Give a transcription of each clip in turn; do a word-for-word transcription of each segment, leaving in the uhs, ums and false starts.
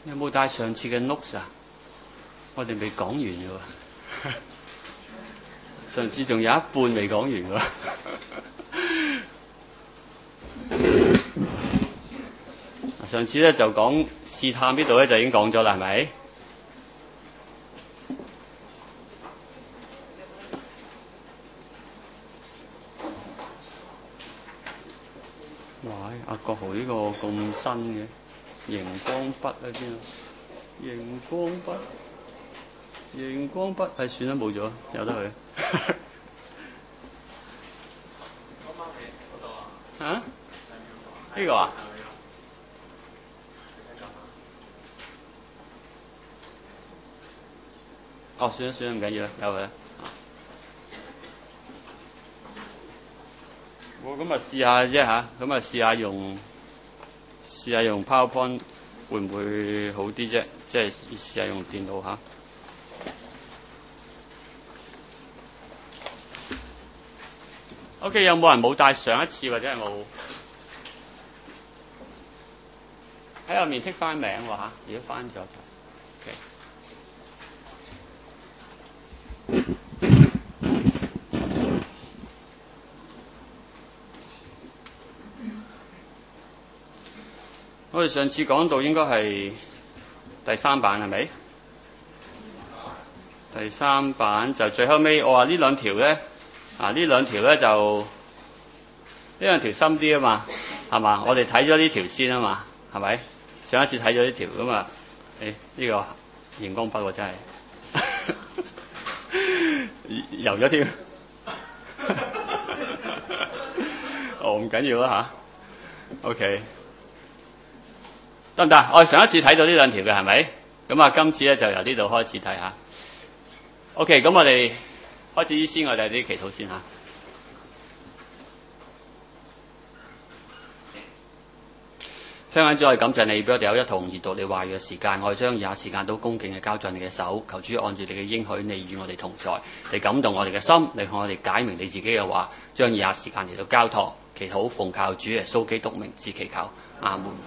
有冇帶上次嘅 notes 啊？我哋未講完嘅喎，上次仲有一半未講完嘅喎。上次咧就講試探呢度咧就已經講咗啦，係咪？哇！阿國豪呢個咁新嘅熒光筆喺邊啊？熒光筆，熒光筆係算啦，冇咗，由得佢。嚇？呢個啊？哦，算啦算啦，唔緊要啦，由佢啦。我咁啊試下啫嚇，咁啊試下用試下用 PowerPoint 會唔會好啲啫？即係試下用電腦嚇。OK， 有冇人冇帶上一次或者係冇喺入面剔翻名喎嚇？如果翻咗就 OK。我哋上次講到應該係第三版係咪？第三版就最後尾，我話呢兩條咧，啊呢兩條咧就呢兩條深啲啊嘛，係嘛？我哋睇咗呢條先啊嘛，係咪？上一次睇咗呢條咁啊，誒、呢、呢個熒光筆喎真係油咗添，哦唔緊要啦吓 OK。得唔得？我哋上一次睇到呢兩條嘅係咪？咁啊，今次咧就由呢度開始睇下。OK， 咁我哋開始之先，我哋啲祈禱先嚇。親愛的主，我哋感謝你，俾我哋有一同研讀你話語嘅時間。我哋將以下時間都恭敬嘅交在你嘅手，求主按照你嘅應許，你與我哋同在，你感動我哋嘅心，你向我哋解明你自己嘅話，將以下時間嚟到交託。祈禱奉靠主耶穌基督名字祈求，阿門。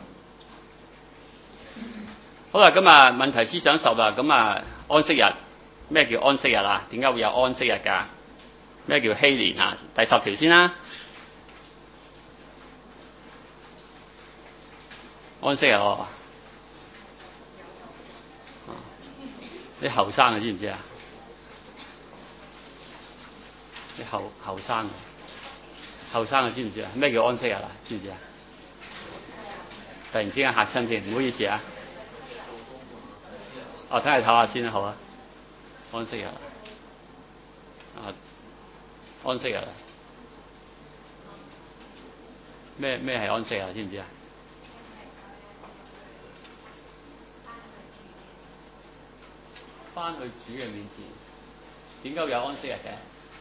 好啦，咁啊問題思想十啦，咁啊安息日，咩叫安息日啊？點解會有安息日㗎？咩叫禧年啊？第十條先啦，安息日哦。啲後生啊知唔知啊？啲後後生，後生啊知唔知啊？咩叫安息日啊？知唔知啊？突然之間嚇親添，唔好意思啊。哦，等你唞下先啦，好啊。安息日啊，安息日啊，咩咩係安息日啊？知唔知啊？翻去主嘅面前，點解會有安息日嘅？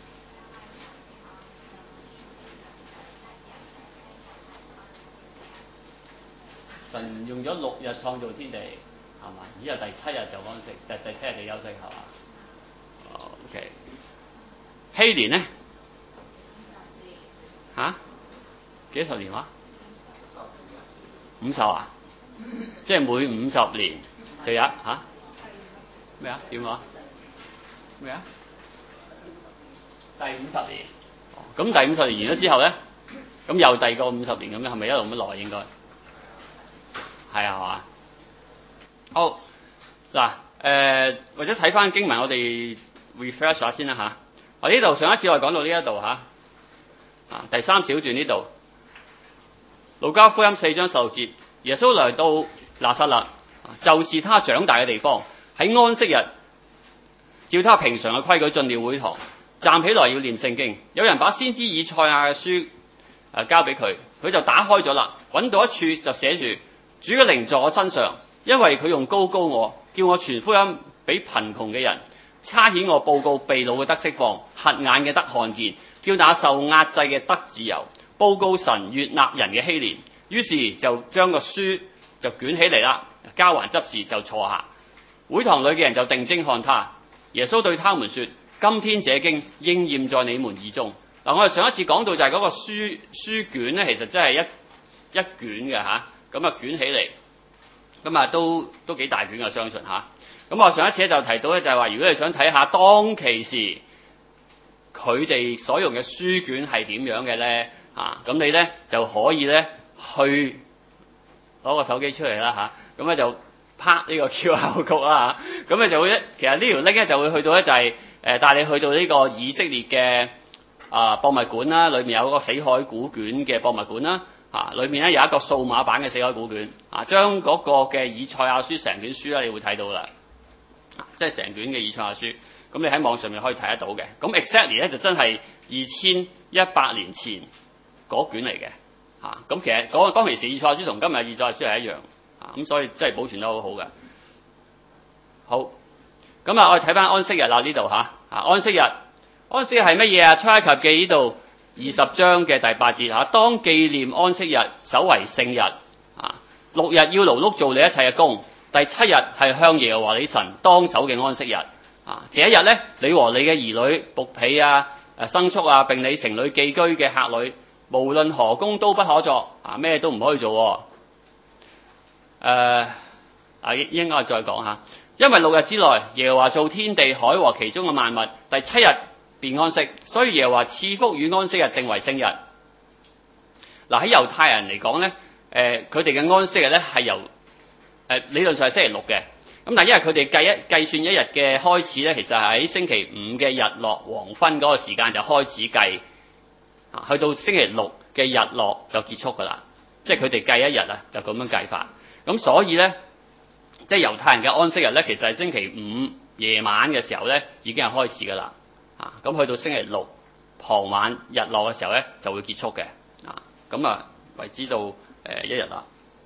神用咗六日創造天地，係嘛？以後第七日就安息，第第七日就休息，係嘛？哦 ，OK。禧年咧？嚇、啊？幾十年話？五十啊？即係每五十年就有嚇？咩啊？點話？咩啊？第五十年。咁、哦、第五十年完咗之後咧，咁又第二個五十年咁樣，係咪一路咁耐應該？係啊嘛。好嗱，誒、呃、或者睇翻經文，我哋 refresh 下先啦嚇。我呢度上一次我哋講到呢一度嚇，啊第三小段呢度，路加福音四章十六節，耶穌來到拿撒勒，就是他長大嘅地方。喺安息日，照他平常嘅規矩進了會堂，站起來要念聖經。有人把先知以賽亞嘅書誒、呃、交俾佢，佢就打開咗啦，揾到一處就寫住主嘅靈在我身上，因為佢用膏膏我，叫我傳福音俾貧窮嘅人，差遣我報告被擄嘅得釋放，瞎眼嘅得看見，叫那受壓制嘅得自由，報告神悅納人嘅禧年。於是就將個書就捲起嚟啦，交還執事就坐下。會堂裏嘅人就定睛看他。耶穌對他們說：今天這經應驗在你們耳中。嗱，我哋上一次講到就係嗰個書書卷咧，其實真係一一卷嘅嚇，咁啊捲起嚟， 咁啊都都幾大卷嘅，相信嚇。咁我上一次就提到咧，就係話，如果你想睇下當其時佢哋所用嘅書卷係點樣嘅咧，嚇，咁你咧就可以咧去攞個手機出嚟啦嚇，咁咧就拍呢個 Q R code 啦嚇，咁咧就會咧，其實呢條 link 咧就會去到咧就係誒帶你去到呢個以色列嘅啊博物館啦，裏面有個死海古卷嘅博物館啦。啊！裏面咧有一個數碼版嘅死海古卷，啊，將嗰個嘅以賽亞書成卷書咧，你會睇到啦，啊，即係成卷嘅以賽亞書，咁你喺網上面可以睇得到嘅。咁 exactly 咧就真係二千一百年前嗰卷嚟嘅，嚇、啊。咁其實嗰當其時以賽亞書同今日以賽亞書係一樣，啊，咁所以真係保存得好好嘅。好，咁啊，我哋睇翻安息日啦呢度嚇，啊安息日，安息日係乜嘢啊？出埃及記呢度。二十章嘅第八節嚇，當紀念安息日，守為聖日。啊，六日要勞碌做你一切嘅工，第七日係向耶和華你神當守嘅安息日。啊，這一日咧，你和你嘅兒女、僕婢啊、誒牲畜啊，並你城裏寄居嘅客旅，無論何工都不可作。啊，咩都唔可以做。誒啊，啊應該再講下，因為六日之內，耶和華造天地海和其中嘅萬物，第七日便安息，所以耶和華賜福與安息日，定為聖日。嗱，喺猶太人嚟講咧，誒佢哋嘅安息日咧係由誒、呃、理論上係星期六嘅，咁但係因為佢哋計一計算一日嘅開始咧，其實係喺星期五嘅日落黃昏嗰個時間就開始計，啊，去到星期六嘅日落就結束㗎啦，即係佢哋計一日啊就咁樣計法。咁所以咧，即係猶太人嘅安息日咧，其實係星期五夜晚嘅時候咧已經係開始㗎啦。啊，咁去到星期六傍晚日落嘅時候咧，就會結束嘅。啊，咁啊為之到誒、呃、一日啦。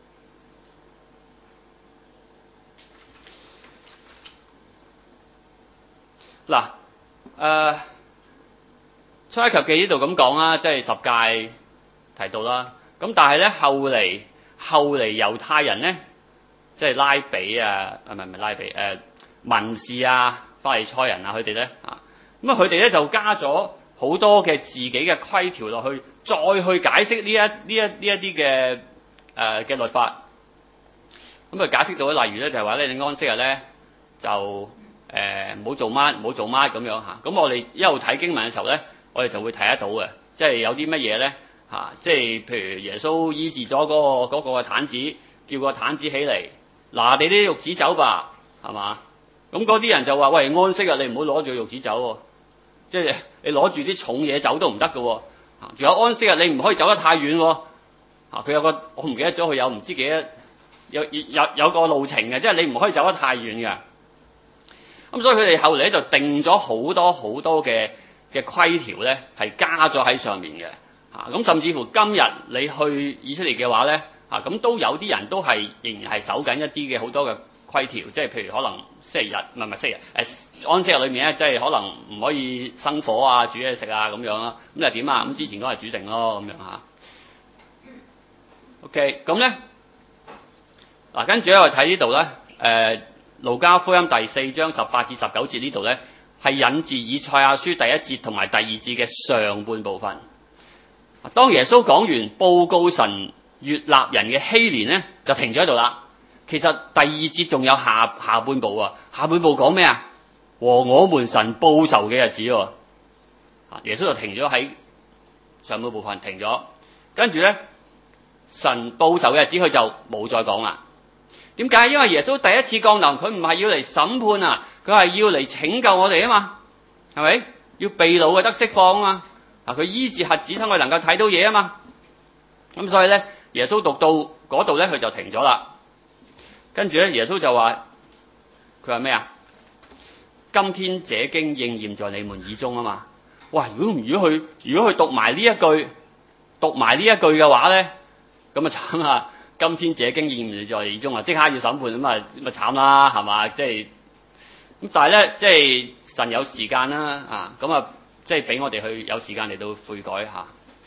嗱，誒出埃及記呢度咁講啦，即係十誡提到啦。咁但係咧後嚟後嚟猶太人咧，即係拉比啊，唔係唔係拉比誒、呃、文士啊、法利賽人啊，佢哋咧啊。咁啊，佢哋咧就加咗好多嘅自己嘅規條落去，再去解釋呢一呢一呢一啲嘅誒嘅律法。咁啊，解釋到咧，例如咧就係話咧，你安息日咧就誒唔好做乜，唔好做乜咁樣嚇。咁我哋一路睇經文嘅時候咧，我哋就會睇得到嘅，即係有啲乜嘢咧嚇，即係譬如耶穌醫治咗嗰個嗰個嘅癱子，叫個癱子起嚟，拿你啲褥子走吧，係嘛？咁嗰啲人就話：喂，安息日你唔好攞住褥子走喎。即係你攞住啲重嘢走都唔得㗎喎，仲有安息日你唔可以走得太遠喎，啊佢有個我唔記得咗佢有唔知幾多有有有個路程嘅，即係你唔可以走得太遠嘅。咁所以佢哋後嚟咧就定咗好多好多嘅嘅規條咧，係加咗喺上面嘅，啊咁甚至乎今日你去以色列嘅話咧，啊咁都有啲人都係仍然係守緊一啲嘅好多嘅規條，即係譬如可能星期日唔係唔係星期日誒。安息日裏面咧，即係可能唔可以生火啊、煮嘢食啊咁樣啦。咁又點啊？咁之前都係煮定咯，咁樣嚇。OK，咁咧嗱，跟住咧我哋睇呢度咧，誒、呃、路加福音第四章十八至十九節呢度咧，係引自以賽亞書第一節同埋第二節嘅上半部分。當耶穌講完報告神悅納人嘅禧年咧，就停咗喺度啦。其實第二節仲有下下半部啊，下半部講咩啊？和我們神報仇嘅日子喎，啊耶穌就停咗喺上半部分停咗，跟住咧神報仇嘅日子佢就冇再講啦。點解？因為耶穌第一次降臨，佢唔係要嚟審判啊，佢係要嚟拯救我哋啊嘛，係咪？要被擄嘅得釋放啊嘛，啊佢醫治瞎子，等佢能夠睇到嘢啊嘛。咁所以咧，耶穌讀到嗰度咧，佢就停咗啦。跟住咧，耶穌就話：佢話咩啊？今天這經應驗在你們耳中啊嘛！哇！如果如果佢如果佢讀埋呢一句，讀埋呢一句嘅話咧，咁啊慘啊！今天這經應驗在你耳中啊，即刻要審判咁啊，咁啊慘啦，係嘛？即係咁，但係咧，即係神有時間啦啊！咁啊，即係俾我哋去有時間嚟到悔改下。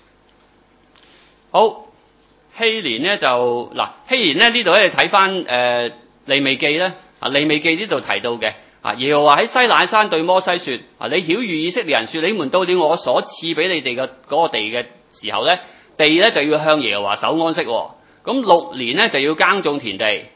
好，禧年咧就嗱，禧年咧呢度咧睇翻誒利未記咧啊，利未記呢度提到嘅。啊！耶和華喺西乃山對摩西說：啊，你曉諭以色列人說，你們到了我所賜俾你哋嘅嗰個地嘅時候咧，地咧就要向耶和華守安息、哦。咁六年咧就要耕種田地，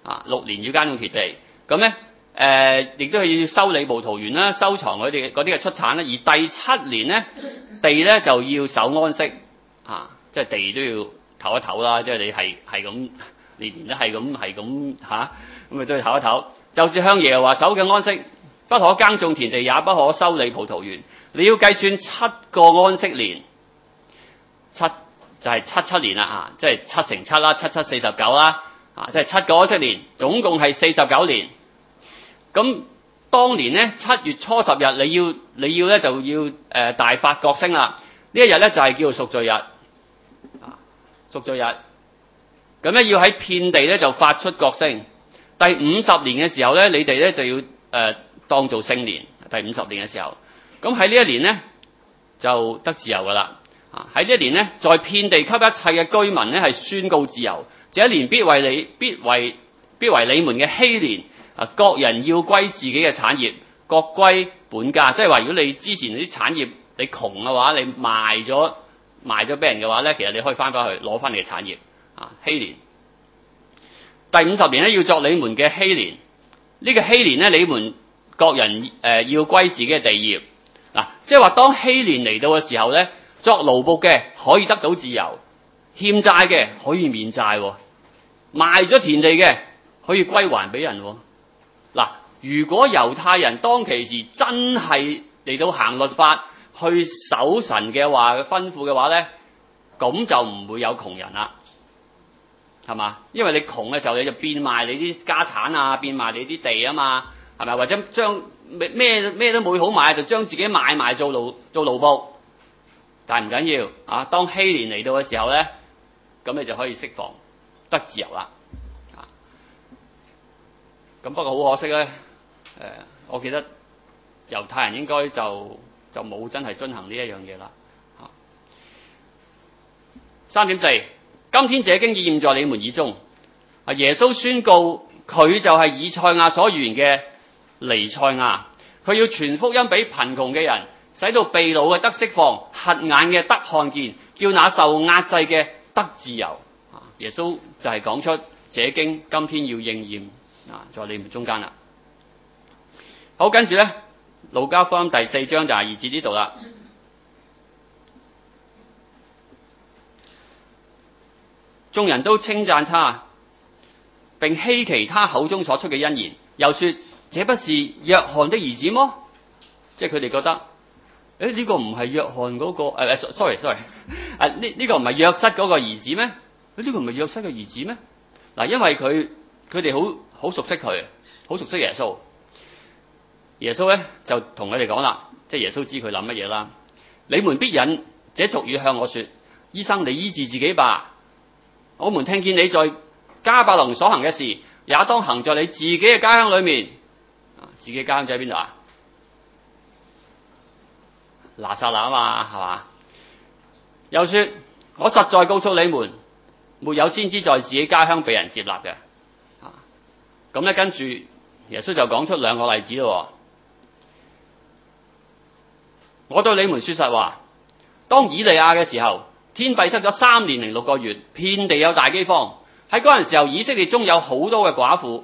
啊，六年要耕種田地。咁咧誒，亦都係要修理葡萄園啦，收藏佢哋嗰啲嘅出產啦。而第七年咧，地咧就要守安息，啊，即係地都要唞一唞啦。即係你係係咁年年都係咁係咁嚇，咁咪都要唞一唞。就是向耶和華守嘅安息，不可耕種田地，也不可修理葡萄園。你要計算七個安息年，七就係七七年啦，啊，即係七乘七啦，七七四十九啦，啊，即係七個安息年，總共係四十九年。咁當年咧七月初十日，你要你要咧就要誒、呃、大發角聲啦。呢一日咧就係叫做贖罪日，啊，贖罪日。咁咧要喺遍地咧就發出角聲。第五十年嘅時候咧，你哋咧就要誒、呃、當做聖年。第五十年嘅時候，咁喺呢一年咧就得自由噶啦。啊，喺呢一年咧，在遍地給一切嘅居民咧係宣告自由。這一年必為你必為必為你們嘅禧年。啊，各人要歸自己嘅產業，各歸本家。即係話，如果你之前啲產業你窮嘅話，你賣咗賣咗俾人嘅話咧，其實你可以翻返去攞翻你嘅產業。啊，禧年。第五十年咧要作你們嘅禧年。呢、這個禧年咧，你們各人誒、呃、要歸自己嘅地業。嗱、啊，即係話當禧年嚟到嘅時候咧，作奴僕嘅可以得到自由，欠債嘅可以免債，賣咗田地嘅可以歸還俾人。嗱，如果猶太人當其時真係嚟到行律法，去守神嘅話吩咐嘅話咧，咁就唔會有窮人啦，係嘛？因為你窮嘅時候，你就變賣你啲家產啊，變賣你啲地啊嘛，係咪？或者將咩咩都冇好買，就將自己買埋做奴做奴僕。但係唔緊要啊，當禧年嚟到嘅時候咧，咁你就可以釋放得自由啦。咁不過好可惜咧，誒、呃，我記得猶太人應該就就冇真係遵行呢一樣嘢啦。嚇，三點四，今天這經已驗在你們耳中。啊，耶穌宣告佢就係以賽亞所預言嘅彌賽亞，佢要傳福音俾貧窮嘅人，使到被擄嘅得釋放，瞎眼嘅得看見，叫那受壓制嘅得自由。啊，耶穌就係講出這經今天要應驗。啊，在你們中間啦。好，跟住咧，路加福音第四章就係二節呢度啦。眾人都稱讚他，並希奇他口中所出嘅恩言，又說：這不是約翰的兒子麼？即係佢哋覺得，誒、欸、呢、這個唔係約翰嗰、那個誒、呃、sorry sorry，啊呢呢、這個唔係約瑟嗰個兒子咩？誒、欸、呢、這個唔係約瑟嘅兒子咩？嗱，因為佢佢哋好。好熟悉佢，好熟悉耶穌。耶穌咧就同佢哋講啦，即係耶穌知佢諗乜嘢啦。你們必引這俗語向我說：醫生，你醫治自己吧。我們聽見你在迦百農所行嘅事，也當行在你自己嘅家鄉裏面。啊，自己家鄉在邊度啊？拿撒勒啊嘛，係嘛？又說：我實在告訴你們，沒有先知在自己家鄉被人接納嘅。咁咧，跟住耶穌就講出兩個例子咯。我對你們說實話，當以利亞嘅時候，天閉塞咗三年零六個月，遍地有大饑荒。喺嗰陣時候，以色列中有好多嘅寡婦。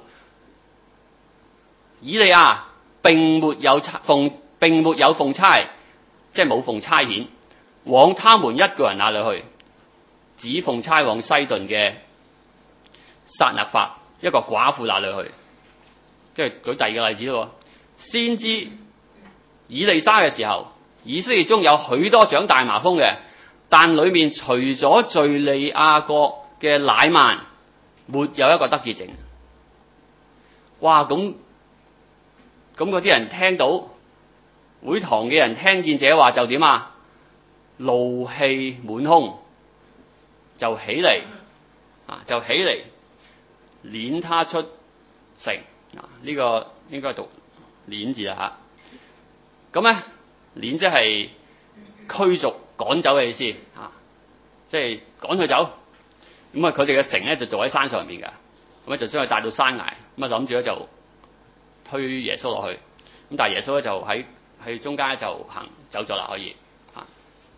以利亞並沒有奉並沒有奉差，即係冇奉差遣往他們一個人那裏去，只奉差往西頓嘅撒勒法一個寡婦那裏去。即係舉第二個例子咯。先知以利沙嘅時候，以色列中有許多長大麻風嘅，但裏面除咗敘利亞國嘅乃縵，沒有一個得潔淨。哇！咁咁嗰啲人聽到會堂嘅人聽見這話就點啊？怒氣滿胸，就起嚟啊！就起嚟，攆他出城。啊！呢、這個應該讀攆字啦嚇。咁、啊、咧，攆即係驅逐、趕走嘅意思啊，即係趕佢走。咁啊，佢哋嘅城咧就做喺山上邊嘅，咁咧就將佢帶到山崖，咁啊諗住咧就推耶穌落去。咁但係耶穌咧就喺喺中間就行走咗啦，可以啊。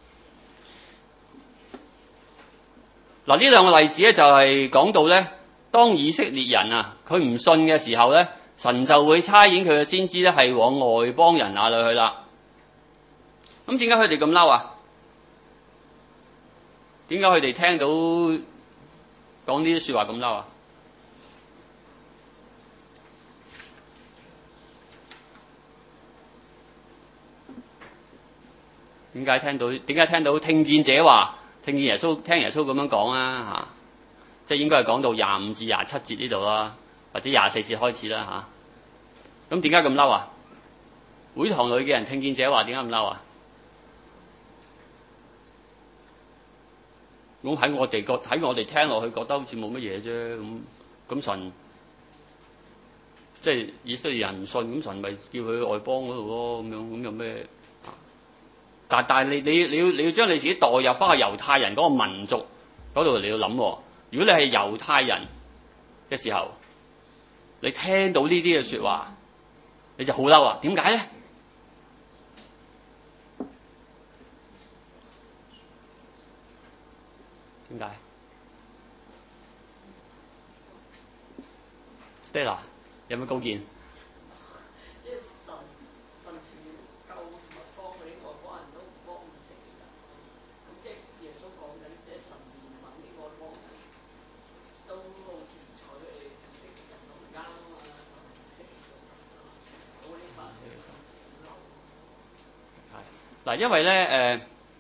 嗱，呢兩個例子咧就係講到咧當以色列人啊，佢唔信嘅時候咧，神就會差遣佢嘅先知咧，係往外邦人那裏去啦。咁點解佢哋咁嬲啊？點解佢哋聽到講呢啲說話咁嬲啊？點解聽到？點解聽到聽見者話？聽見耶穌聽耶穌咁樣講啊？吓，即係應該係講到廿五至廿七節呢度啦，或者廿四節開始啦吓。咁點解咁嬲啊？會堂裏嘅人聽見者話，點解咁嬲啊？咁喺我哋覺喺我哋聽落去，覺得好似冇乜嘢啫。咁咁神即係以色列人唔信，咁神咪叫佢去外邦嗰度咯。咁樣咁有咩？但但係你你你要你要將你自己代入翻去猶太人嗰個民族嗰度，你要諗。如果你係猶太人嘅時候，你聽到呢啲嘅說話，你就好嬲啊！點解咧？點解 ？Stella 有咩高見？ 即係神神情要救同埋幫嗰啲外邦人都唔幫以色列人，咁即係耶穌講緊，即係神憐憫啲外邦人，都好似唔睬佢哋以色列人都唔啱啊嘛，神以色列嘅神啊，嗰啲百姓嘅神情嬲。 係嗱，因為咧誒。呃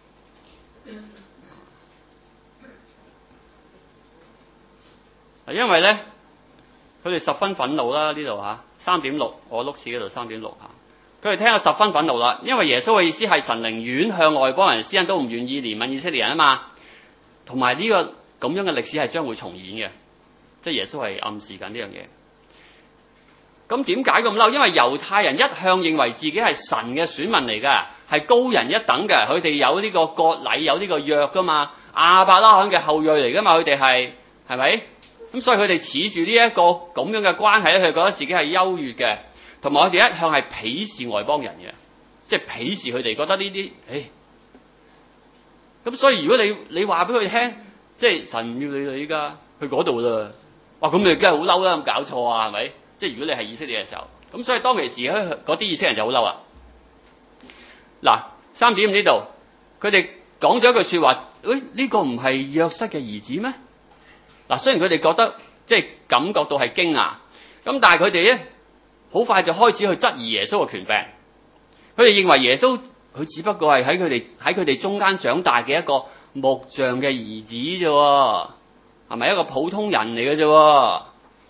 因為咧，佢哋十分憤怒啦，呢度嚇三點六，我碌屎嗰度三點六嚇，佢哋聽到十分憤怒啦，因為耶穌嘅意思係神寧願向外邦人施恩，都唔願意憐憫以色列人啊嘛，同埋呢個咁樣嘅歷史係將會重演嘅，即係耶穌係暗示緊呢樣嘢。咁點解咁嬲？因為猶太人一向認為自己係神嘅選民嚟㗎，係高人一等嘅，佢哋有呢個割禮，有呢個約㗎嘛，亞伯拉罕嘅後裔嚟㗎嘛，佢哋係係咪？咁所以佢哋恃住呢一個咁樣嘅關係咧，佢哋覺得自己係優越嘅，同埋佢哋一向係鄙視外邦人嘅，即係鄙視佢哋，覺得呢啲，誒，咁所以如果你你話俾佢聽，即係神唔要你哋㗎，去嗰度啦，哇，咁你梗係好嬲啦，咁搞錯啊，係咪？即係如果你係以色列嘅時候，咁所以當其時咧，嗰啲以色列人就好嬲啊。嗱，三點五呢度，佢哋講咗一句説話，誒，呢個唔係約瑟嘅兒子咩？嗱，雖然佢哋覺得即係感覺到係驚訝，咁但係佢哋咧好快就開始去質疑耶穌嘅權柄。佢哋認為耶穌佢只不過係喺佢哋喺佢哋中間長大嘅一個木匠嘅兒子啫，係咪一個普通人嚟嘅啫？啊，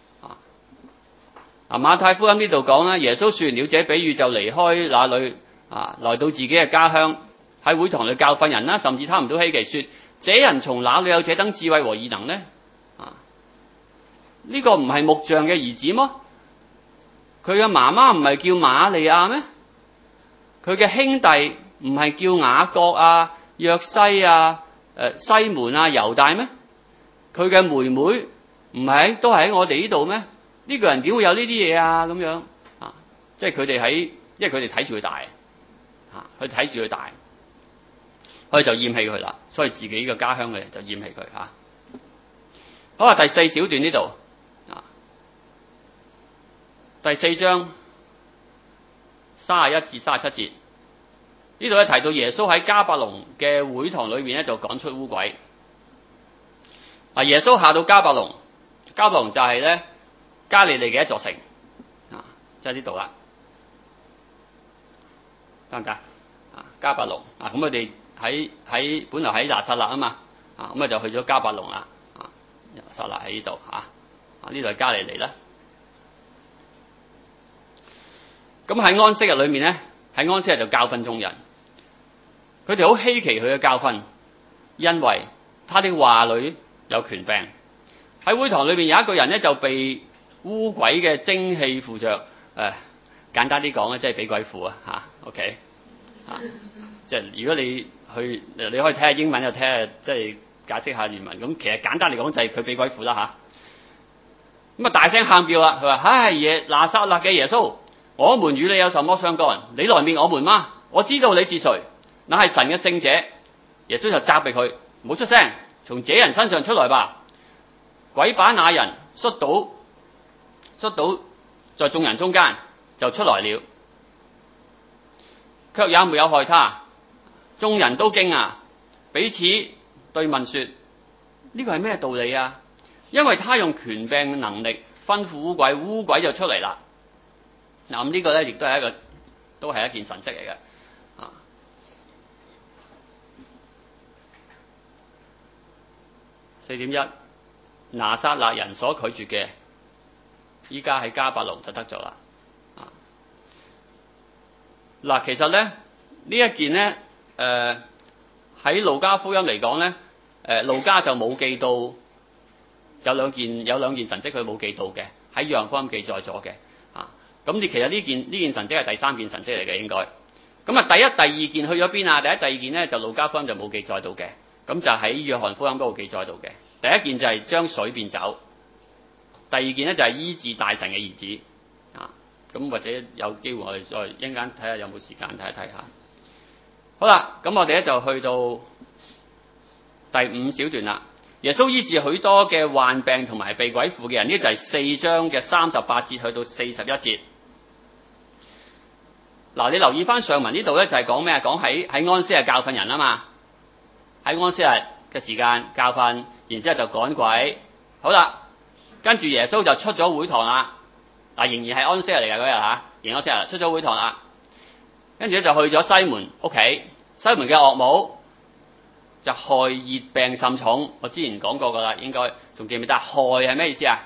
啊馬太福音呢度講啦，耶穌說完了這比喻就離開那裏啊，來到自己嘅家鄉，喺會堂裏教訓人啦，甚至差唔多希奇說：這人從哪裏有這等智慧和異能呢？呢個唔係木匠嘅兒子麼？佢嘅媽媽唔係叫瑪利亞咩？佢嘅兄弟唔係叫雅各啊、約西啊、誒西門啊、猶大咩？佢嘅妹妹唔係都係喺我哋呢度咩？呢個人點會有呢啲嘢啊？咁樣啊，即係佢哋喺，因為佢哋睇住佢大啊，佢睇住佢大，佢就厭棄佢啦，所以自己嘅家鄉嘅人就厭棄佢嚇。好啊，第四小段呢度。第四章三十一至三十七節，呢度咧提到耶穌喺迦百農嘅會堂裏邊咧就趕出污鬼。啊，耶穌下到迦百農，迦百農就係咧加利利嘅一座城，啊，即係呢度啦，得唔得？啊，迦百農啊，咁佢哋喺喺本來喺拿撒勒啊嘛，啊，咁啊就去咗迦百農啦，啊，拿撒勒喺呢度嚇，啊呢度係加利利啦。咁喺安息日裏面咧，喺安息日就教訓眾人。佢哋好稀奇佢嘅教訓，因為他的話裏有權柄。喺會堂裏面有一個人咧就被污鬼嘅精氣附着，誒、呃、簡單啲講咧，即係俾鬼附啊嚇。OK 啊，即係如果你去，你可以睇下英文又睇下，即係解釋下原文。咁其實簡單嚟講就係佢俾鬼附啦嚇。咁啊大聲喊叫啦，佢話：唉，耶拿撒勒嘅耶穌，我們與你有什麼相干？你來滅我們嗎？我知道你是誰，那係神嘅聖者。耶穌就責備佢，唔好出聲，從這人身上出來吧。鬼把那人摔倒，摔倒在眾人中間就出來了，卻也沒有害他。眾人都驚訝，彼此對問說：呢個係咩道理啊？因為他用權柄能力吩咐污鬼，污鬼就出嚟啦。嗱，咁呢個咧亦都係一個，都係一件神蹟嚟嘅。啊，四點一，拿撒勒人所拒絕嘅，依家喺迦百農就得咗啦。啊，嗱，其實咧呢一件咧，誒喺路加福音嚟講咧，誒路加就冇記到有兩件有兩件神蹟佢冇記到嘅，喺約翰福音記載咗嘅。啊，咁你其實呢件呢件神蹟係第三件神蹟嚟嘅應該。咁啊，第一、第二件去咗邊啊？第一、第二件咧就路加福音就冇記載到嘅，咁就喺約翰福音嗰度記載到嘅。第一件就係將水變酒，第二件咧就係醫治大臣嘅兒子。啊，咁或者有機會我哋再一陣間睇下有冇時間睇一睇下。好啦，咁我哋咧就去到第五小段啦。耶穌醫治許多嘅患病同埋被鬼附嘅人，呢就係四章嘅三十八節去到四十一節。嗱，你留意翻上文呢度咧，就係講咩啊？講喺喺安息日教訓人啊嘛，喺安息日嘅時間教訓，然之後就趕鬼。好啦，跟住耶穌就出咗會堂啦。嗱，仍然係安息日嚟㗎嗰日嚇，仍然安息日出咗會堂啦。跟住咧就去咗西門屋企，西門嘅岳母就害熱病甚重。我之前講過㗎啦，應該仲記唔記得？害係咩意思啊？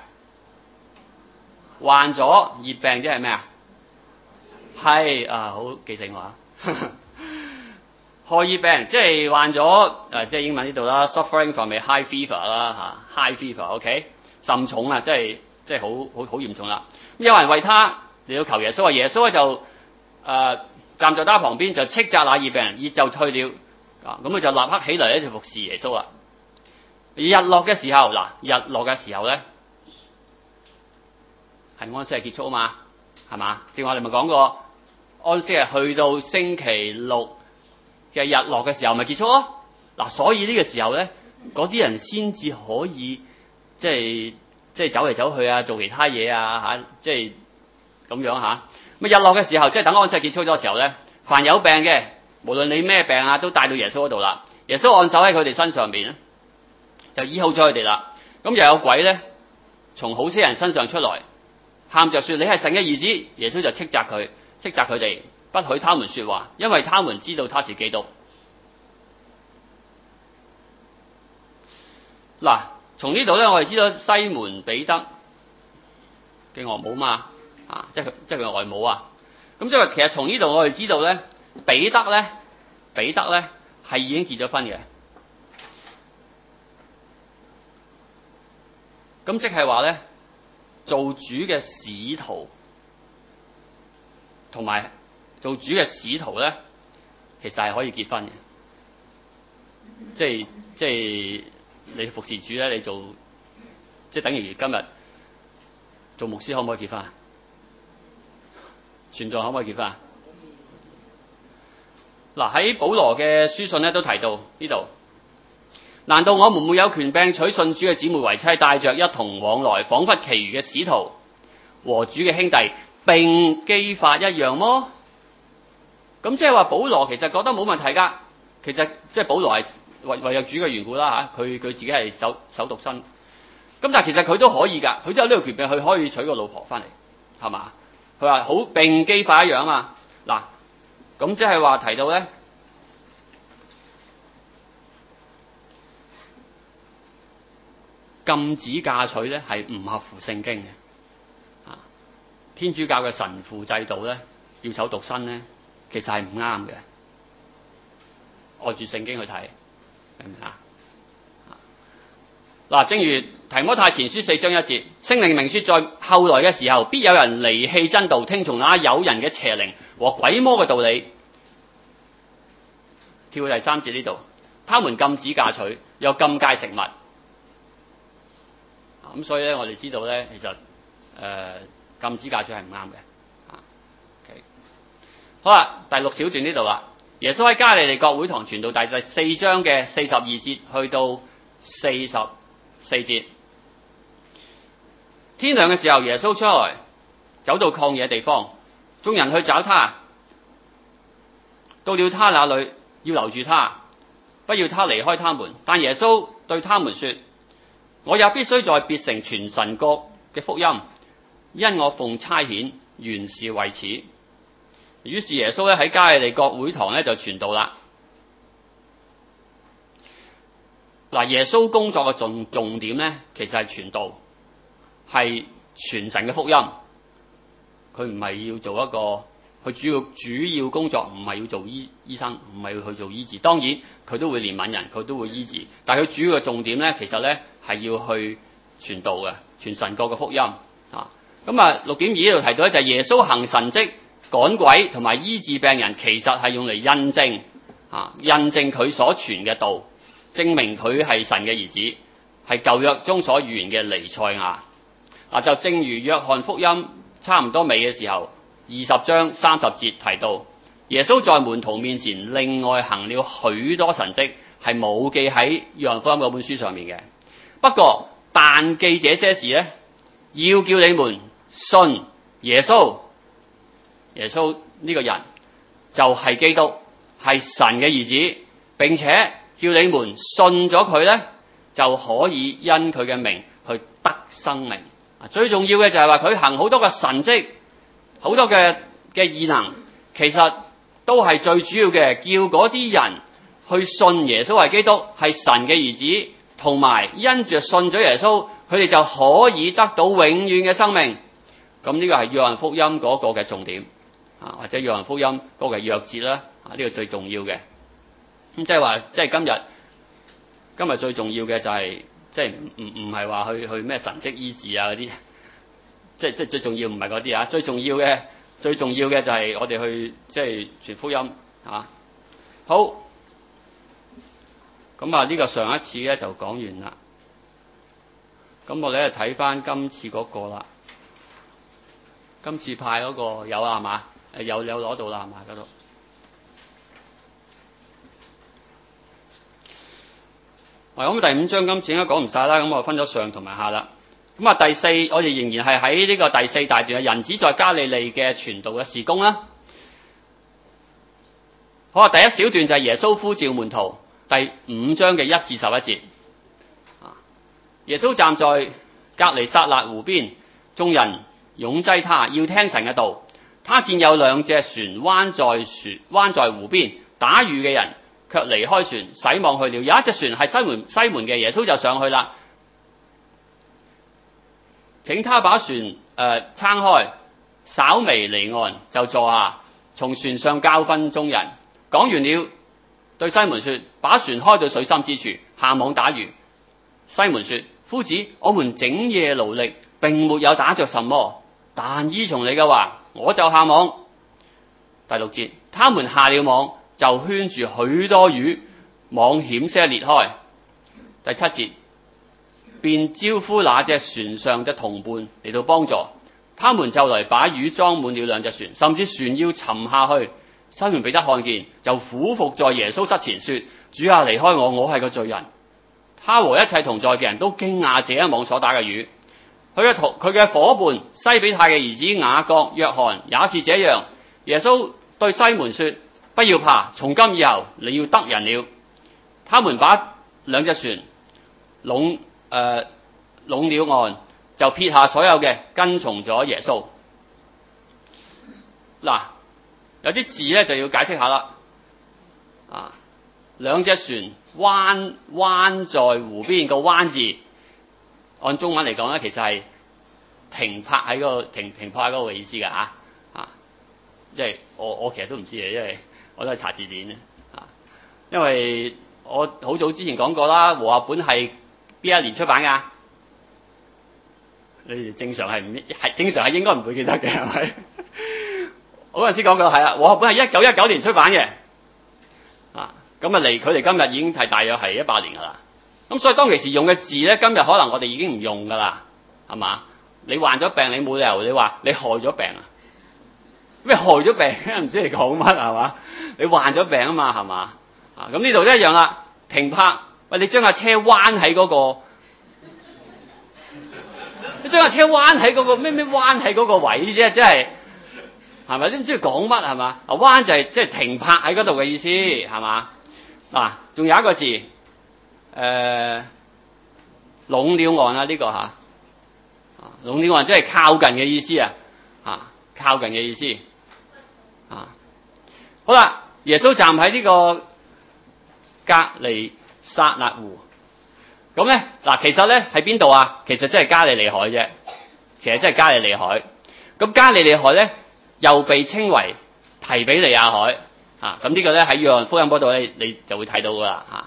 患咗熱病即係咩啊？係啊，好記性話。害熱病即係患咗誒，即係英文呢度啦 ，suffering from a high fever 啦嚇 ，high fever，OK，、okay? 甚重啊，即係即係好好好嚴重啦。咁有人為他嚟到求耶穌，話耶穌咧就誒、呃、站在他旁邊，就斥責那熱病，熱就退了。啊，咁佢就立刻起嚟咧就服侍耶穌啦。日落嘅時候，嗱，日落嘅時候咧係安息日結束啊嘛，係嘛？正話我哋咪講過，安息日去到星期六嘅日落嘅時候咪結束咯。嗱，所以呢個時候咧，嗰啲人先至可以即係即係走嚟走去啊，做其他嘢啊嚇，即係咁樣嚇。咁日落嘅時候，即係等安息日結束咗嘅時候咧，凡有病嘅，無論你咩病啊，都帶到耶穌嗰度啦。耶穌按手喺佢哋身上邊咧，就醫好咗佢哋啦。咁又有鬼咧，從好些人身上出來，喊着說：你係神嘅兒子。耶穌就斥責佢，斥責佢哋，不許他們說話，因為他們知道他是基督。嗱，從呢度咧，我哋知道西門彼得嘅岳母嘛，啊，即係佢即係佢外母啊。咁即係話，其實從呢度我哋知道咧，彼得咧，彼得咧係已經結咗婚嘅。咁即係話咧，做主嘅使徒同埋做主嘅使徒咧，其實係可以結婚嘅。即係即係你服侍主咧，你做即係等於今日做牧師可唔可以結婚啊？傳道可唔可以結婚啊？嗱，喺保羅嘅書信咧都提到呢度。難道我們沒有權柄娶信主嘅姊妹為妻，帶着一同往來，彷彿其餘嘅使徒和主嘅兄弟並基法一樣麼？咁即係話保羅其實覺得冇問題㗎。其實即係保羅係為為有主嘅緣故啦嚇，佢佢自己係守守獨身。咁但係其實佢都可以㗎，佢都有呢個權柄，佢可以娶個老婆翻嚟，係嘛？佢話好並基法一樣啊嘛。嗱，咁即係話提到咧。禁止嫁娶咧係唔合乎聖經嘅，啊，天主教嘅神父制度咧要守獨身咧，其實係唔啱嘅。按住聖經去睇，明唔明啊？嗱，正如提摩太前書四章一節，聖靈明說，在後來嘅時候，必有人離棄真道，聽從那有人嘅邪靈和鬼魔嘅道理。跳到第三節呢度，他們禁止嫁娶，又禁戒食物。咁所以咧，我哋知道咧，其實誒、呃、禁止嫁娶係唔啱嘅。啊 ，OK， 好啦，第六小段呢度啦。耶穌喺加利利各會堂傳道，第四章嘅四十二節去到四十四節。 天亮嘅時候，耶穌出來，走到曠野地方，眾人去找他，到了他那裏，要留住他，不要他離開他們。但耶穌對他們說：我也必須在別城傳神國嘅福音，因我奉差遣，原是為此。於是耶穌咧喺加利利各會堂咧就傳道啦。嗱，耶穌工作嘅重重點咧，其實係傳道，係傳神嘅福音。佢唔係要做一個，佢主要主要工作唔係要做醫醫生，唔係要去做醫治。當然佢都會憐憫人，佢都會醫治。但係佢主要嘅重點咧，其實咧係要去傳道嘅，傳神國嘅福音啊。咁啊，六點二呢度提到咧，就係耶穌行神蹟、趕鬼同埋醫治病人，其實係用嚟印證啊，印證佢所傳嘅道，證明佢係神嘅兒子，係舊約中所預言嘅彌賽亞。嗱，就正如約翰福音差唔多尾嘅時候，二十章三十節提到，耶穌在門徒面前另外行了許多神蹟，係冇記喺約翰福音嗰本書上面嘅。不過但記這些事咧，要叫你們信耶穌。耶穌呢個人就係基督，係神嘅兒子，並且叫你們信咗佢咧，就可以因佢嘅名去得生命。最重要嘅就係話佢行好多嘅神蹟，好多嘅嘅異能，其實都係最主要嘅，叫嗰啲人去信耶穌係基督，係神嘅兒子，同埋因着信咗耶穌，佢哋就可以得到永遠嘅生命。咁呢個係約翰福音嗰個嘅重點啊，或者約翰福音嗰個嘅鑰節啦，啊呢個最重要嘅。咁即係話，即係今日今日最重要嘅就係、是。即係唔唔唔係話去去咩神蹟醫治啊嗰啲，即係即係最重要唔係嗰啲啊，最重要嘅最重要嘅就係我哋去即係傳福音啊。好，咁啊呢個上一次咧就講完啦。咁我哋就睇翻今次嗰個啦，今次派嗰個有啊係嘛？誒有有攞到啦係嘛嗰度？咁第五章今次應該講唔晒啦，咁我分咗上同埋下啦。咁啊第四，我哋仍然係喺呢個第四大段嘅人子在加利利嘅傳道嘅事工啦。好啊，第一小段就係耶穌呼召門徒，第五章嘅一至十一節。耶穌站在革尼撒勒湖邊，眾人擁擠他，要聽神嘅道。他見有兩隻船彎在船彎在湖邊，打魚嘅人卻離開船，洗網去了。有一隻船係西門西門嘅，耶穌就上去啦，請他把船誒撐開，稍微離岸就坐下，從船上教訓眾人。講完了，對西門說：把船開到水深之處，下網打魚。西門說：夫子，我們整夜勞力，並沒有打着什麼，但依從你嘅話，我就下網。第六節，他們下了網，就圈住許多魚，網險些裂開。第七節，便招呼那隻船上的同伴嚟到幫助，他們就嚟把魚裝滿了兩隻船，甚至船要沉下去。西門彼得看見，就俯伏在耶穌膝前說：主啊，離開我，我係個罪人。他和一切同在嘅人都驚訝這一網所打嘅魚。佢嘅同佢嘅夥伴西比泰嘅兒子雅各、約翰也是這樣。耶穌對西門說：不要怕，從今以後你要得人了。他們把兩隻船攏誒攏了岸，就撇下所有嘅，跟從咗耶穌。嗱，有啲字咧就要解釋下啦。啊，兩隻船彎彎在湖邊，個彎字按中文嚟講咧，其實係停泊喺嗰個停停泊喺嗰個意思嘅嚇啊，即係我我其實都唔知嘅，因為我都係查字典嘅啊。因為我好早之前講過啦，和合本係邊一年出版㗎？你哋正常係唔係正常係應該唔會記得嘅，係咪？我嗰陣時講過係啦，和合本係一九一九年出版嘅啊。咁啊離佢哋今日已經係大約係一百年㗎啦。咁所以當其時用嘅字咧，今日可能我哋已經唔用㗎啦，係嘛？你患咗病，你冇理由你話你害咗病啊？咩害咗病？唔知你講乜係嘛？你患咗病啊嘛係嘛？啊咁呢度一樣啦，停泊。喂，你將架車彎喺嗰個， 將架車彎喺嗰個咩咩彎喺嗰個位啫，即係係咪？都唔知佢講乜係嘛？啊彎就係即係停泊喺嗰度嘅意思係嘛？嗱，仲有一個字誒，攏了岸啊呢個嚇，攏了岸即係靠近嘅意思啊，嚇靠近嘅意思啊。好啦，耶穌站喺呢個革尼撒勒湖。咁咧嗱，其實咧喺邊度啊？其實真係加利利海啫，其實真係加利利海。咁加利利海咧又被稱為提比利亞海啊。咁呢個咧喺約翰福音嗰度咧，你就會睇到噶啦嚇。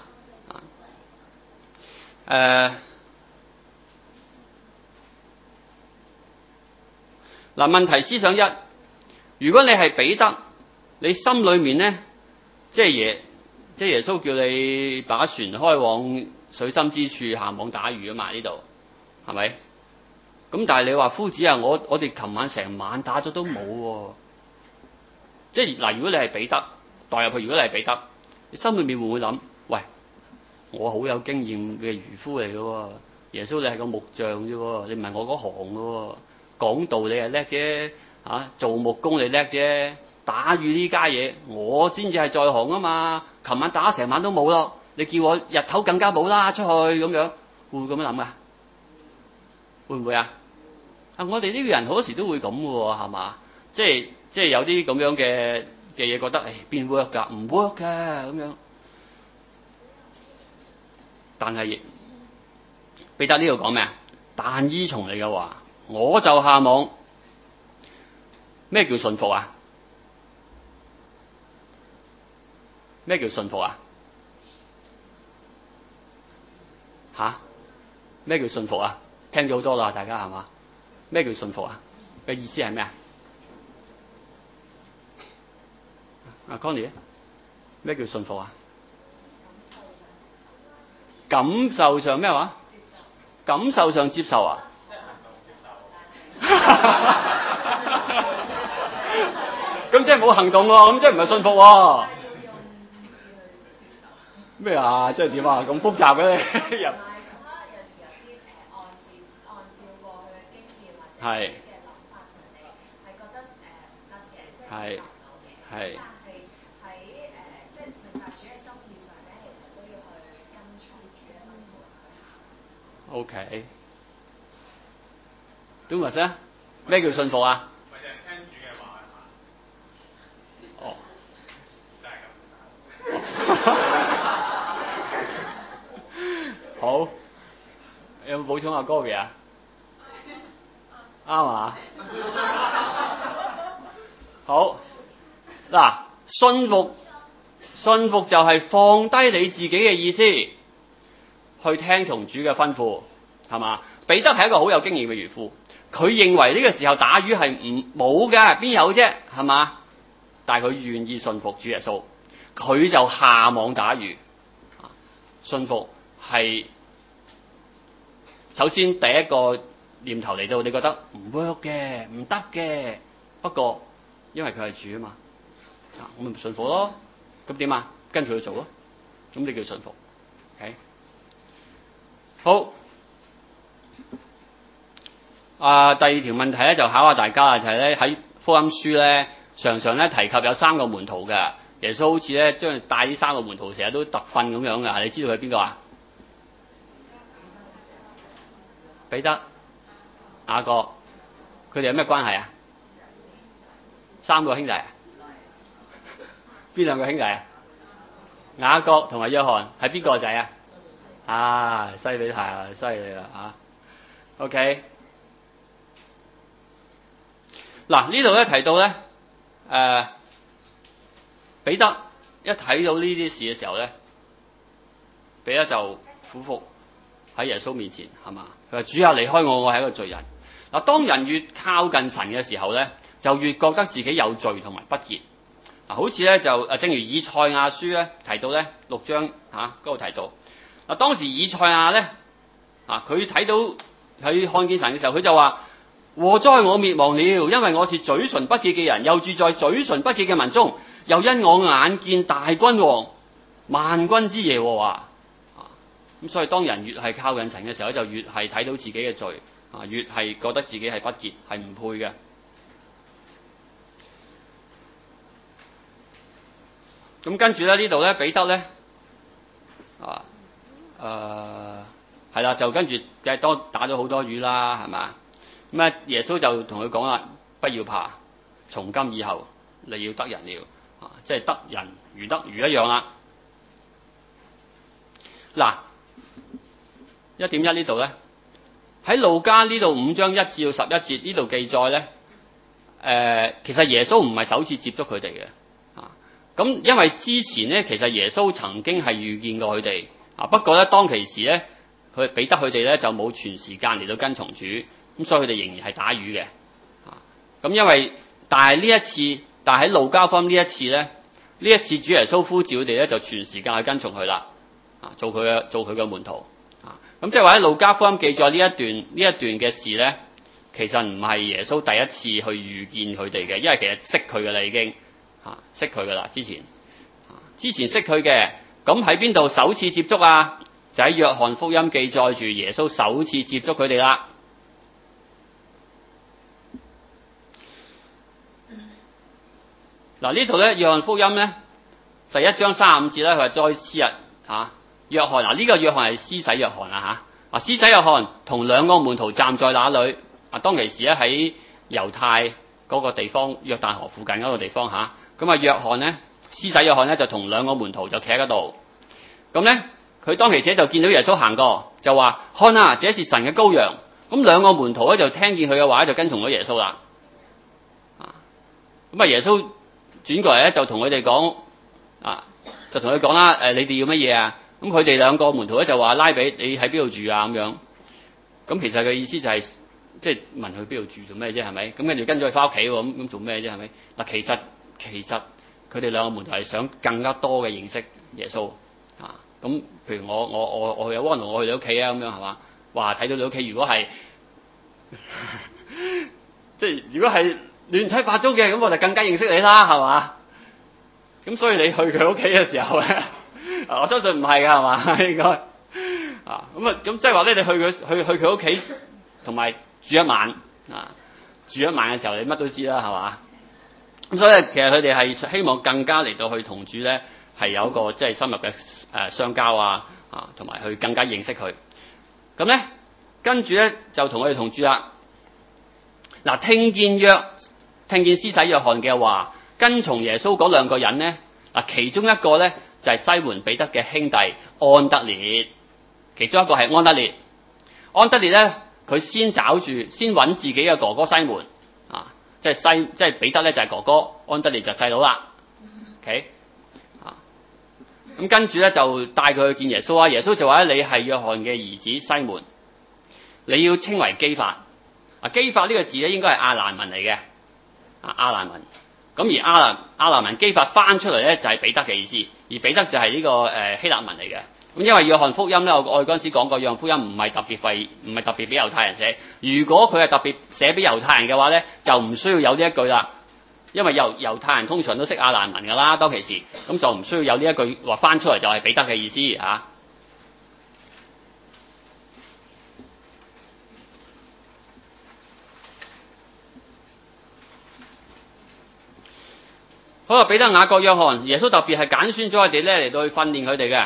誒嗱，問題思想一，如果你係彼得，你心裏面咧即係耶即係耶穌叫你把船開往水深之處下網打魚啊嘛，呢度係咪？咁但係你話夫子啊，我我哋琴晚成晚打咗都冇喎、啊。即係嗱，如果你係彼得代入去，如果你係彼得，你心裏面會唔會諗？喂，我好有經驗嘅漁夫嚟嘅喎，耶穌你係個木匠啫喎，你唔係我嗰行嘅喎，講道你係叻啫，嚇做木工你叻啫，打魚呢家嘢我先至係在行啊嘛。琴晚打成晚都冇咯。你叫我日頭更加冇啦，出去咁樣，會唔會咁樣諗噶？會唔會啊？啊，我哋呢個人好多時都會咁嘅喎，係嘛？即係即係有啲咁樣嘅嘅嘢，覺得誒邊 work 㗎？唔 work 㗎咁樣。但係彼得呢度講咩啊？但依從你嘅話，我就下網。咩叫信服啊？咩叫信服啊？吓？咩叫信服啊？聽咗好多啦，大家係嘛？咩叫信服啊？嘅意思係咩啊？阿 Connie， 咩叫信服啊？感受上咩話？感受上接受啊？咁即係冇行動喎，咁即係唔係信服喎？咩啊？即係點啊？咁複雜嘅咧又。係。係。係。O K。點話先？咩叫信服啊？咪就係聽主嘅話啊！哦。真係咁。好。有冇補充阿 Goby 啊？啱啊！好。嗱，信服，信服就係放低你自己嘅意思，去聽從主嘅吩咐，係嘛？彼得係一個好有經驗嘅漁夫，佢認為呢個時候打魚係唔冇㗎，邊有啫？係嘛？但係佢願意信服主耶穌，佢就下網打魚。信服係首先第一個念頭嚟到，你覺得唔 work 嘅，唔得嘅。不過因為佢係主啊嘛，啊我咪信服咯。咁點啊？跟住去做咯。咁你叫信服。OK。好。啊，第二條問題咧就考下大家啦，就係咧喺福音書咧常常咧提及有三個門徒嘅，耶穌好似咧將帶呢三個門徒成日都特訓咁樣嘅，你知道佢係邊個啊？彼得、雅各，佢哋有咩關係啊？三個兄弟啊？邊兩個兄弟啊？雅各同埋約翰係邊個仔啊？啊，犀利太犀利啦嚇 ！OK， 嗱呢度咧提到咧，誒、呃、彼得一睇到呢啲事嘅時候咧，彼得就俯伏喺耶穌面前，係嘛？佢話：主啊，離開我，我係一個罪人。嗱，當人越靠近神嘅時候咧，就越覺得自己有罪同埋不潔。嗱，好似咧就誒，正如以賽亞書咧提到咧六章嚇嗰度提到。嗱，當時以賽亞咧啊，佢睇到佢看見神嘅時候，佢就話：禍哉我滅亡了，因為我是嘴唇不潔嘅人，又住在嘴唇不潔嘅民中，又因我眼見大君王萬軍之耶和華。咁所以當人越係靠近神嘅時候，就越係睇到自己嘅罪啊，越係覺得自己係不潔，係唔配嘅。咁跟住咧呢度咧，彼得咧啊誒係啦，就跟住就係多打咗好多魚啦，係嘛？咁啊，耶穌就同佢講啦，不要怕，從今以後你要得人了，啊，即係得人如得魚一樣啦。嗱，一點一呢度咧，喺路加呢度五章一至到十一節呢度記載咧，誒、呃，其實耶穌唔係首次接觸佢哋嘅，啊，咁因為之前咧，其實耶穌曾經係遇見過佢哋，啊，不過咧當其時咧，佢彼得佢哋咧就冇全時間嚟到跟從主，咁所以佢哋仍然係打魚嘅，啊，咁因為但係呢一次，但係喺路加福音呢一次咧，呢一次主耶穌呼召佢哋咧就全時間去跟從佢啦。啊，做佢嘅做佢嘅門徒啊，咁即係話喺路加福音記載呢一段呢一段嘅事咧，其實唔係耶穌第一次去遇見佢哋嘅，因為其實識佢嘅啦已經啊，識佢嘅啦之前啊，之前識佢嘅，咁喺邊度首次接觸啊？就喺約翰福音記載住耶穌首次接觸佢哋啦。嗱呢度咧，約翰福音咧第一章三十五節咧，佢話再次日啊。約翰嗱呢個約翰係施洗約翰啊嚇，啊施洗約翰同兩個門徒站在那裏啊，當其時咧喺猶太嗰個地方約旦河附近嗰個地方嚇，咁啊約翰咧施洗約翰咧就同兩個門徒就企喺嗰度，咁咧佢當其時就見到耶穌行過，就話看啊，這是神嘅羔羊，咁兩個門徒咧就聽見佢嘅話就跟從咗耶穌啦，啊咁啊耶穌轉過嚟咧就同佢哋講啊，就同佢講啦，誒你哋要乜嘢啊？咁佢哋兩個門徒咧就話拉比，你喺邊度住啊？咁樣，咁其實嘅意思就係、是、即係問佢邊度住做咩啫？係咪？咁跟住跟咗佢翻屋企喎，咁咁做咩啫？係咪？嗱，其實其實佢哋兩個門徒係想更加多嘅認識耶穌啊。咁譬如我我我我去阿汪龍，我去你屋企啊，咁樣係嘛？話睇到你屋企，如果係即係如果係亂七八糟嘅，咁我就更加認識你啦，係嘛？咁所以你去佢屋企嘅時候咧。我相信唔係㗎，係嘛？應該啊，咁啊，咁即係話咧，你去佢去去佢屋企，同埋住一晚啊，住一晚嘅時候，你乜都知啦，係嘛？咁所以其實佢哋係希望更加嚟到去同主咧，係有一個即係深入嘅誒相交啊，啊，同埋去更加認識佢。咁咧，跟住咧就同佢哋同住啦。嗱，聽見約聽見施洗約翰嘅話，跟從耶穌嗰兩個人咧，嗱，其中一個咧。就係西門彼得嘅兄弟安德烈，其中一個係安德烈。安德烈咧，佢先找住，先揾自己嘅哥哥西門啊，即係西，即係彼得咧就係哥哥，安德烈就細佬啦。OK 啊，咁跟住咧就帶佢去見耶穌啊。耶穌就話咧：你係約翰嘅兒子西門，你要稱為基法。啊，基法呢個字咧應該係亞蘭文嚟嘅，啊亞蘭文。咁而亞蘭亞蘭文基法翻出嚟咧就係彼得嘅意思，而彼得就係呢、這個誒、呃、希臘文嚟嘅。咁因為約翰福音咧，我我哋嗰陣時講過，約翰福音唔係特別為唔係特別俾猶太人寫。如果佢係特別寫俾猶太人嘅話咧，就唔需要有呢一句啦。因為猶猶太人通常都識亞蘭文㗎啦，當其時，咁就唔需要有呢一句話翻出嚟就係彼得嘅意思嚇。啊好啊，彼得、雅各、約翰，耶穌特別係揀選咗佢哋咧嚟到去訓練佢哋嘅。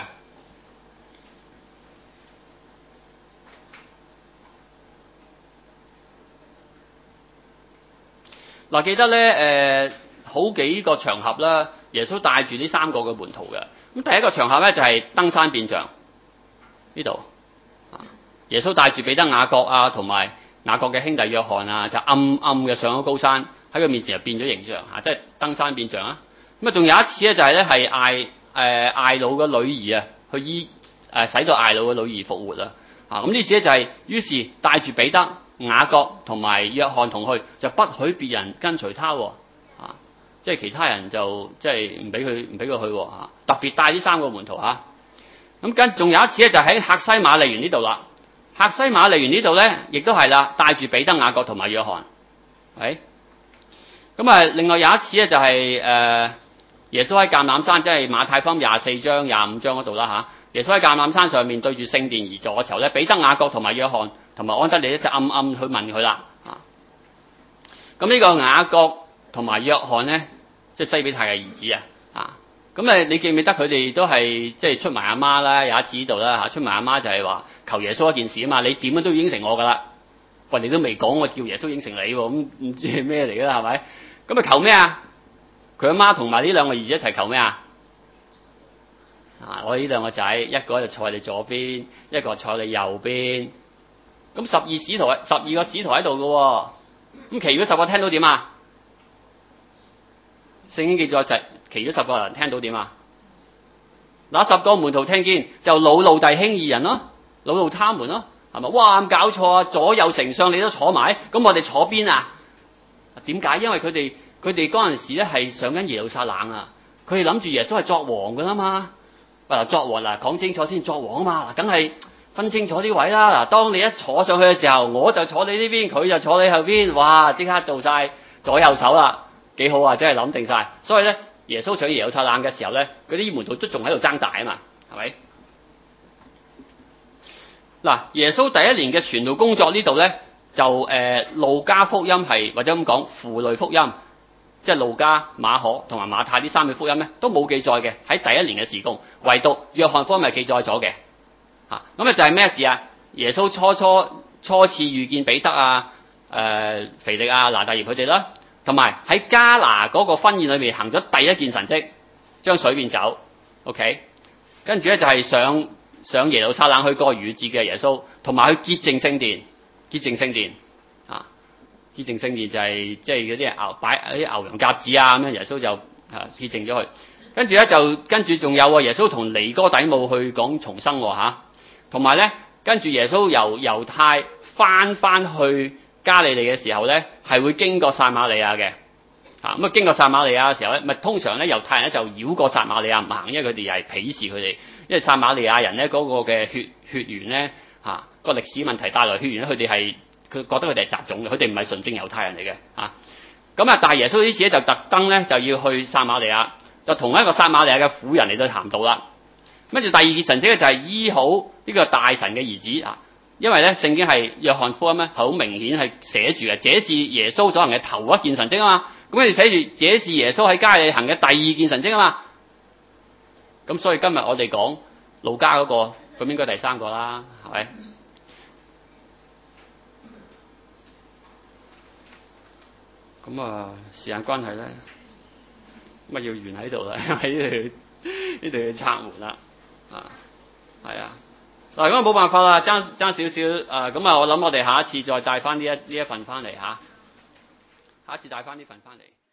嗱，記得咧誒、呃，好幾個場合啦，耶穌帶住呢三個嘅門徒嘅。咁第一個場合咧就係、是、登山變像呢度，啊，耶穌帶住彼得、雅各啊，同埋雅各嘅兄弟約翰啊，就暗暗嘅上咗高山。喺佢面前就變咗形象嚇，即係登山變像啊！咁啊，仲有一次咧，就係咧係艾誒艾魯嘅女兒啊，去醫誒使到艾魯嘅女兒復活啊！啊，咁呢次咧就係、是、於是帶住彼得、雅各同埋約翰同去，就不許別人跟隨他喎啊！即係其他人就即係唔俾佢唔俾佢去喎啊！特別帶呢三個門徒嚇。咁跟仲有一次咧，就喺客西馬尼園呢度啦。客西馬尼園呢度咧，亦都係啦，帶住彼得、雅各同埋約翰，係。咁啊，另外有一次咧，就係、是、誒、呃、耶穌喺橄欖山，即係馬太福音廿四章、廿五章嗰度啦嚇。耶穌喺橄欖山上面對住聖殿而坐嘅時候咧，彼得、雅各同埋約翰同埋安德烈咧就暗暗去問佢啦。啊，咁呢個雅各同埋約翰咧，即係西比泰嘅兒子啊。啊，咁誒你記唔記得佢哋都係即係出埋阿媽啦？有一次呢度啦嚇，出埋阿媽就係話求耶穌一件事啊嘛，你點樣都要應承我噶啦。喂，你都未講，我叫耶穌應承你喎，咁唔知係咩嚟㗎啦，係咪？咁啊求咩啊？佢阿媽同埋呢兩個兒子一齊求咩啊？啊，我呢兩個仔，一個就坐喺你左邊，一個坐喺你右邊。咁十二使徒，十二個使徒喺度㗎喎。咁其餘嗰十個聽到點啊？聖經記載實，其餘嗰十個人聽到點啊？嗱，十個門徒聽見就惱怒弟兄二人咯，惱怒他們咯，係咪？哇，咁搞錯啊！左右丞相你都坐埋，咁我哋坐邊啊？點解？因為佢哋佢哋嗰陣時咧係上緊耶路撒冷啊，佢哋諗住耶穌係作王㗎啦嘛。嗱，作王嗱，講清楚先，作王啊嘛，嗱，梗係分清楚啲位啦。嗱，當你一坐上去嘅時候，我就坐你呢邊，佢就坐你後邊，哇！即刻做晒左右手啦，幾好啊！真係諗定晒。所以咧，耶穌上耶路撒冷嘅時候咧，嗰啲門徒都仲喺度爭大啊嘛，係咪？嗱，耶穌第一年嘅傳道工作呢度咧，就誒、呃、路加福音係或者咁講符類福音。即係路加、馬可同埋馬太呢三個福音咧，都冇記載嘅喺第一年嘅事工，唯獨約翰福音係記載咗嘅。嚇，咁啊就係咩事啊？耶穌初初初次遇見彼得啊、誒、呃、腓力啊、拿但業佢哋啦，同埋喺加拿嗰個婚宴裏面行咗第一件神蹟，將水變酒。OK， 跟住咧就係上上耶路撒冷去過逾越節嘅耶穌，同埋去潔淨聖殿，潔淨聖殿。潔淨聖殿就係即係嗰啲牛擺啲牛羊鴿子啊咁樣，耶穌就啊潔淨咗佢。跟住咧就跟住仲有耶穌同尼哥底母去講重生嚇，同埋咧跟住耶穌由猶太翻翻去加利利嘅時候咧，係會經過撒瑪利亞嘅嚇。咁啊經過撒瑪利亞嘅時候咧，咪通常咧猶太人咧就繞過撒瑪利亞唔行，因為佢哋又係鄙視佢哋，因為撒瑪利亞人咧嗰個嘅血血緣咧嚇個歷史問題帶來血緣咧，佢哋係。佢覺得佢哋係雜種嘅，佢哋唔係純正猶太人嚟嘅嚇。咁啊，但係耶穌呢次咧就特登咧就要去撒瑪利亞，就同一個撒瑪利亞嘅婦人嚟到談道啦。跟住第二件神蹟咧就係醫好呢個大臣嘅兒子啊，因為咧聖經係約翰福音咧係好明顯係寫住嘅，這是耶穌所行嘅頭一件神蹟啊嘛。咁跟住寫住這是耶穌喺加利利行嘅第二件神蹟啊嘛。咁所以今日我哋講路加嗰個，咁應該第三個啦，係咪？咁啊，時間關係咧，咁啊要完喺度啦，喺呢度呢度要拆門啦，啊，係啊，嗱咁啊冇辦法啦，爭爭少少啊，咁啊我諗我哋下一次再帶翻呢一呢一份翻嚟嚇，下一次帶翻呢份翻嚟。